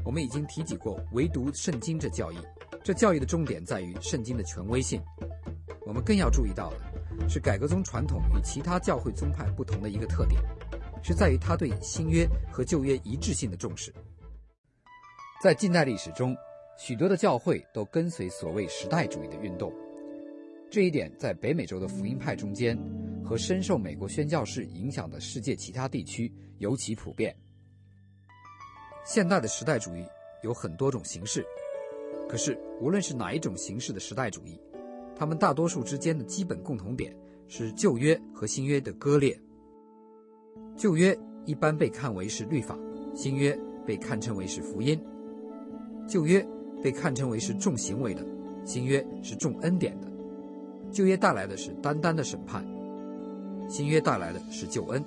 我们已经提及过唯独圣经这教义，这教义的重点在于圣经的权威性。我们更要注意到的是改革宗传统与其他教会宗派不同的一个特点，是在于它对新约和旧约一致性的重视。在近代历史中，许多的教会都跟随所谓时代主义的运动，这一点在北美洲的福音派中间和深受美国宣教士影响的世界其他地区尤其普遍。现代的时代主义有很多种形式，可是无论是哪一种形式的时代主义，他们大多数之间的基本共同点是旧约和新约的割裂。旧约一般被看为是律法，新约被看成为是福音。旧约被看成为是重行为的，新约是重恩典的。旧约带来的是单单的审判，新约带来的是救恩。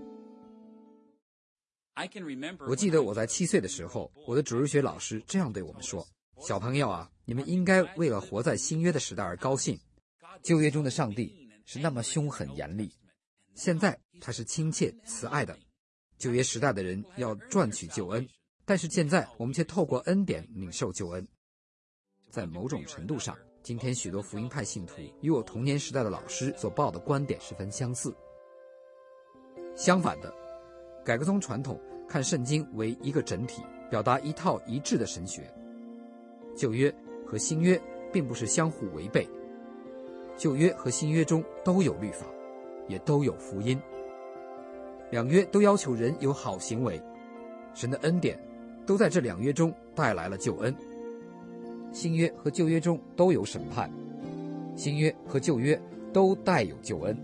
我记得我在7岁的时候，我的主日学老师这样对我们说：小朋友啊，你们应该为了活在新约的时代而高兴。旧约中的上帝是那么凶狠严厉，现在他是亲切慈爱的。旧约时代的人要赚取救恩，但是现在我们却透过恩典领受救恩。在某种程度上，今天许多福音派信徒与我童年时代的老师所抱的观点十分相似。相反的，改革宗传统看圣经为一个整体，表达一套一致的神学。旧约和新约并不是相互违背，旧约和新约中都有律法，也都有福音。两约都要求人有好行为，神的恩典都在这两约中带来了救恩。新约和旧约中都有审判，新约和旧约都带有救恩。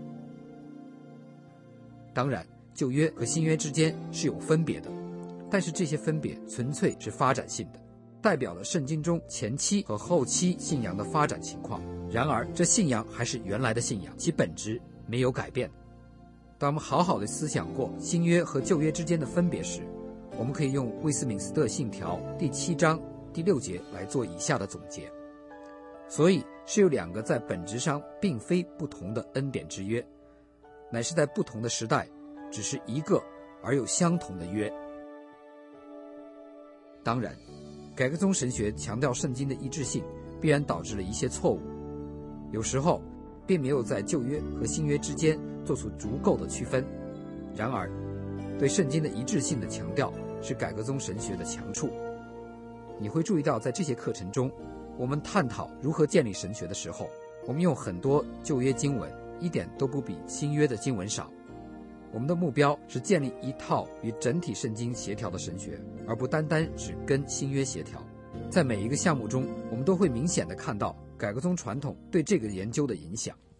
当然，旧约和新约之间是有分别的，但是这些分别纯粹是发展性的，代表了圣经中前期和后期信仰的发展情况。然而，这信仰还是原来的信仰，其本质没有改变。当我们好好的思想过新约和旧约之间的分别时，我们可以用威斯敏斯特信条第7章第6节来做以下的总结。所以是有两个在本质上并非不同的恩典之约，乃是在不同的时代只是一个而有相同的约。当然，改革宗神学强调圣经的一致性，必然导致了一些错误，有时候并没有在旧约和新约之间做出足够的区分。然而，对圣经的一致性的强调是改革宗神学的强处。你会注意到，在这些课程中，我们探讨如何建立神学的时候，我们用很多旧约经文，一点都不比新约的经文少。我们的目标是建立一套与整体圣经协调的神学，而不单单只跟新约协调。在每一个项目中，我们都会明显地看到改革宗传统对这个研究的影响。